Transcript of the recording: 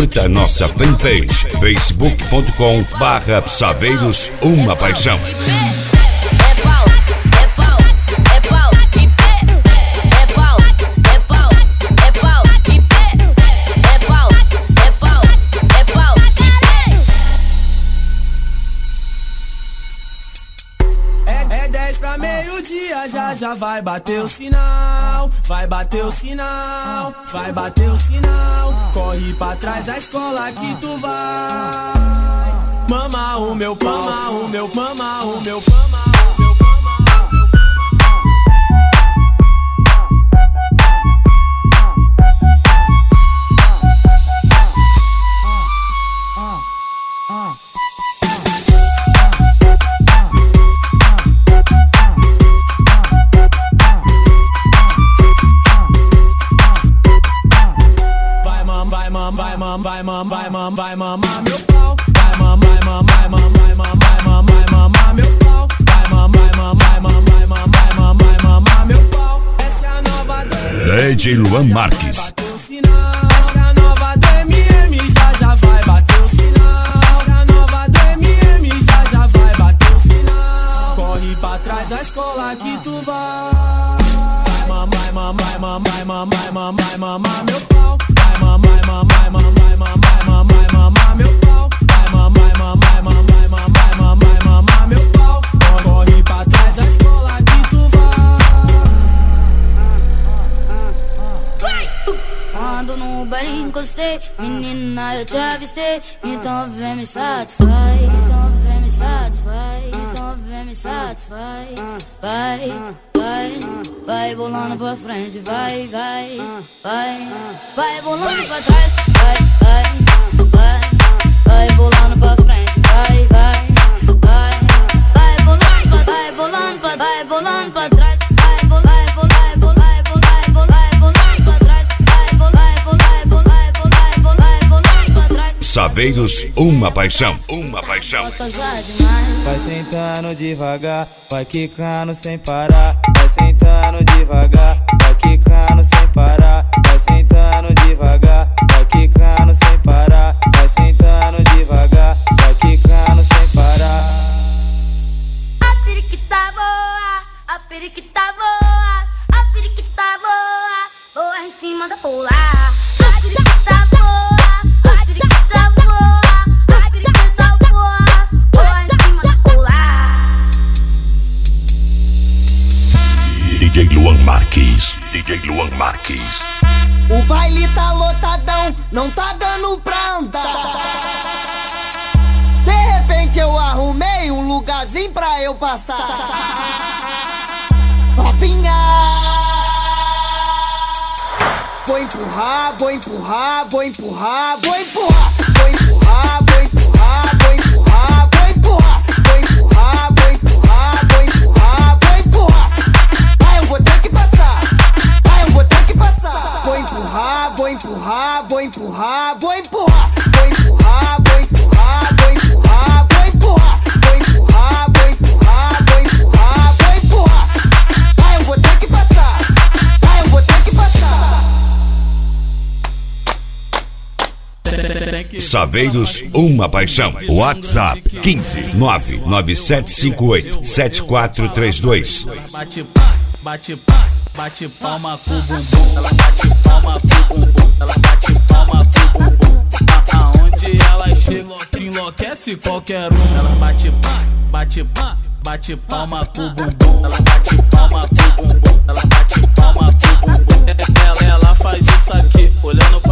Curta nossa fanpage facebook.com/Saveiros Uma Paixão. É 10 pra meio-dia, já vai bater o sinal. Vai bater o sinal, vai bater o sinal. Corre pra trás da escola que tu vai. Mama o meu pão, mama o meu pão, mama o meu pão. Vai mamar meu pau. Vai mamar meu pau. Vai mamar meu pau. Essa é a nova do DJ Luan Marques. Essa é a nova do MM, já vai bater o sinal. Essa é a nova do MM, já vai bater o sinal. Corre pra trás da escola que tu vai. Vai mamar meu pau. Vai mamar meu pau. Vai mamar meu pau. Corre pra trás da escola que tu vai. Ando no baile, encostei. Menina, eu te avistei. Então vem me satisfaz. Então vem me satisfaz. Então vem me satisfaz. Vai, vai, vai bolando pra frente. Vai, vai, vai, vai bolando pra trás. Vai, vai, vai, vai bolando pra frente. Vai, vai, vai, vai bolando pra, vai bolando pra, vai bolando pra trás. Vai, vai, vai, vai, vai bolando pra trás. Vai, vai, vai, vai, bolando pra trás. Saveiros Uma Paixão. Uma Paixão. Vai sentando devagar, vai quicando sem parar. Vai sentando devagar, vai quicando sem parar. Vai sentando devagar, vai quicando sem parar. Vai sentando devagar, vai quicando sem parar. A periquita boa, a periquita boa, a periquita boa, boa em cima da pula. A periquita boa, a periquita boa, a periquita boa, boa em cima da pula. DJ Luan Marques. DJ Luan Marques. O baile tá lotadão, não tá dando pra andar. De repente eu arrumei um lugarzinho pra eu passar. Novinha, vou empurrar, vou empurrar, vou empurrar, vou empurrar, vou empurrar, vou empurrar, vou empurrar, vou empurrar, vou empurrar, vou empurrar, vou empurrar, vou empurrar. Vai, eu vou ter que passar. Vai, eu vou ter que passar. Vou empurrar, vou empurrar, vou empurrar, vou empurrar, vou empurrar, vou empurrar, vou empurrar, vou empurrar, vou empurrar, vou empurrar, vou empurrar, vou empurrar. Vai, eu vou ter que passar. Vai, eu vou ter que passar. Saveiros Uma Paixão. WhatsApp 15997587432. Bate palma com o bumbum. Ela bate palma com o bumbum. Ela bate palma com o bumbum. Aonde ela chega, enlouquece qualquer um. Ela bate palma com o bumbum. Ela bate palma com o bumbum. Ela bate palma com o bumbum. Ela faz isso aqui, olhando pra